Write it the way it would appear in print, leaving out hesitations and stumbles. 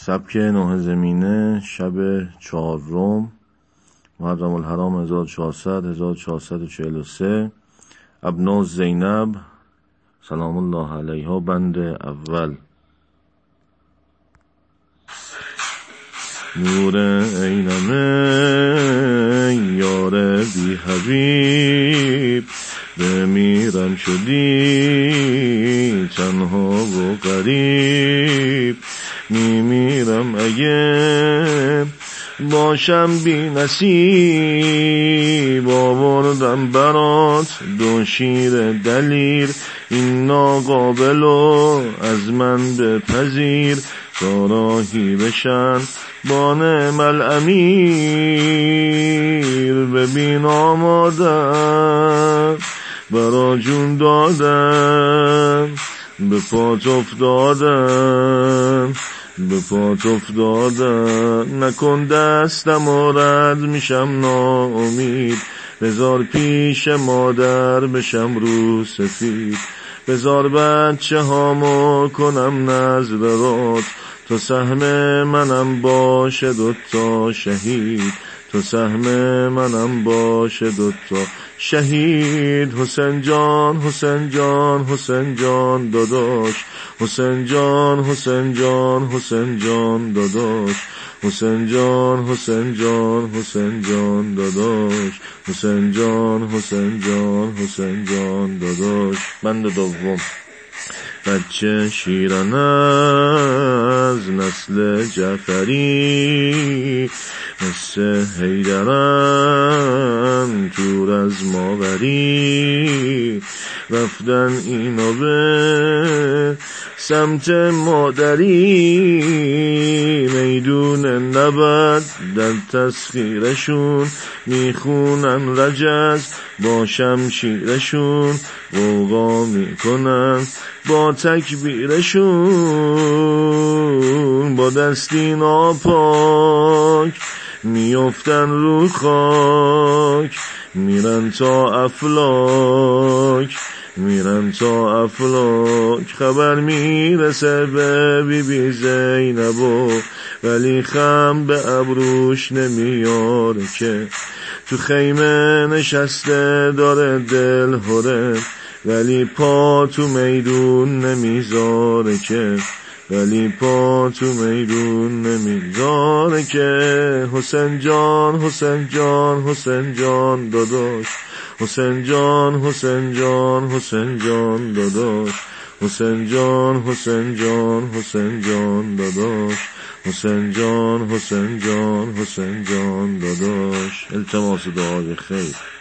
سبک نه زمینه شب 4 محرم الحرام 1443 ابنا زینب سلام الله علیها بند اول. نور عینم یار بی حبیب بمیرم شدی تنها و غریب، میمیرم اگه باشم بی نصیب. آوردم برات دو شیر دلیر، این ناقابلو از من بپذیر. تا راهی بشن با نعم الامیر، ببین آمادم برا جون دادم، به پات افتادم به پات افتادم. نکن دستم و رد میشم ناامید، بذار پیش مادر بشم رو سفید. بذار بچه هامو کنم نذرات، تو سهم منم باشه دوتا شهید. تو سهم منم باشه دوتا شهید. حسین جان حسین جان حسین جان داداش، حسین جان حسین جان حسین جان داداش، حسین جان حسین جان حسین جان داداش، حسین جان حسین جان حسین جان داداش. بند دوم. بچه شیران از نسل جعفری، مثل حیدرن تور از ماوری. رفتن اینا به سمت مادری، میدون نبرد در تسخیرشون. میخونن رجز با شمشیرشون، غوغا میکنن با تکبیرشون. با دستی ناپاک میافتن رو خاک، میرن تا افلاک میرن تا افلاک. خبر میرسه به بی بی زینبو، ولی خم به ابروش نمیاره که. تو خیمه نشسته داره دل هره، ولی پا تو میدون نمیذاره که. ولی پا تو میدون نمیذاره که. حسین جان حسین جان حسین جان داداش، حسین جان حسین جان حسین جان داداش، حسین جان حسین جان حسین جان داداش، حسین جان حسین جان حسین جان داداش. التماس دعای خیر.